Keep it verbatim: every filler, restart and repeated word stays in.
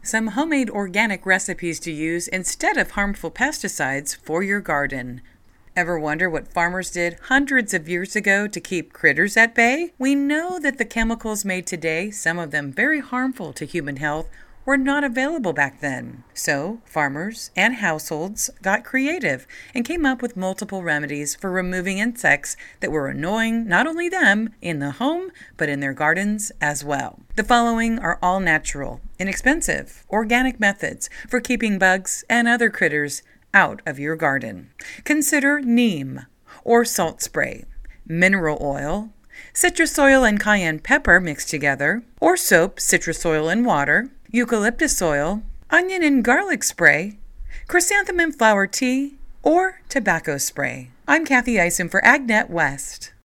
some homemade organic recipes to use instead of harmful pesticides for your garden. Ever wonder what farmers did hundreds of years ago to keep critters at bay? We know that the chemicals made today, some of them very harmful to human health, were not available back then. So, farmers and households got creative and came up with multiple remedies for removing insects that were annoying not only them in the home, but in their gardens as well. The following are all natural, inexpensive, organic methods for keeping bugs and other critters out of your garden. Consider neem or salt spray, mineral oil, citrus oil and cayenne pepper mixed together, or soap, citrus oil and water, eucalyptus oil, onion and garlic spray, chrysanthemum flower tea, or tobacco spray. I'm Kathy Eisen for AgNet West.